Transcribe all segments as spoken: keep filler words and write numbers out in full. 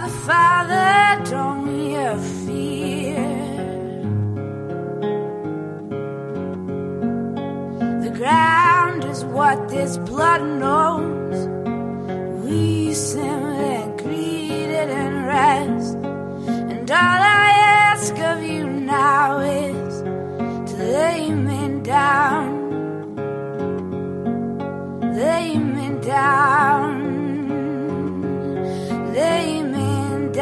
Father, Father, don't you fear. The ground is what this blood knows. We simply greet it and rest. And all I ask of you now is to lay me down, lay me down, lay me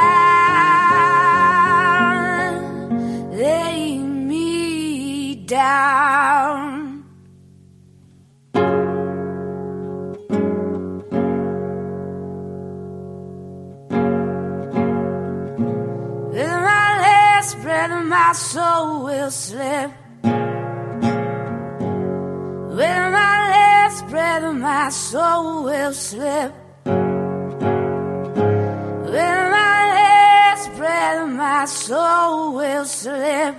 down, lay me down. With my last breath, my soul will slip. With my last breath, my soul will slip. With my last breath, my soul will slip.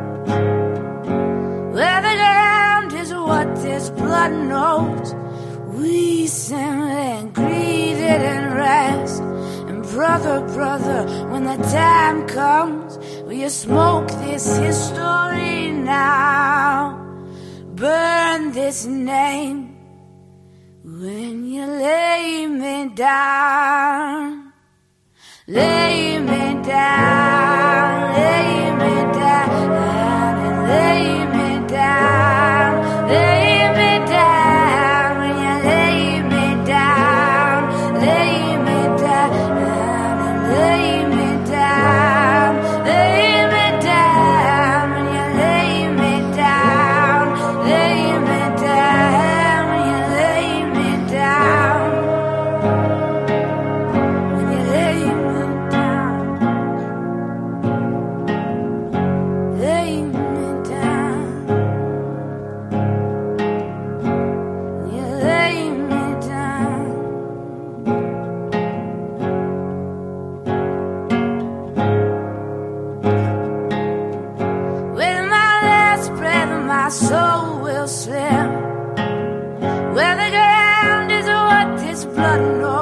Where the ground is what this blood knows. We simply greet it and rest. And brother, brother, when the time comes, will you smoke this history now? Burn this name when you lay me down. Lay me down, lay me down, and lay me down, lay me down, when you lay me down, lay me down, and lay me down, lay me down, when you lay me down, lay me down, when you lay me down, when you lay me Lay me down, you lay me down. With my last breath, my soul will slip. Where the ground is what this blood knows.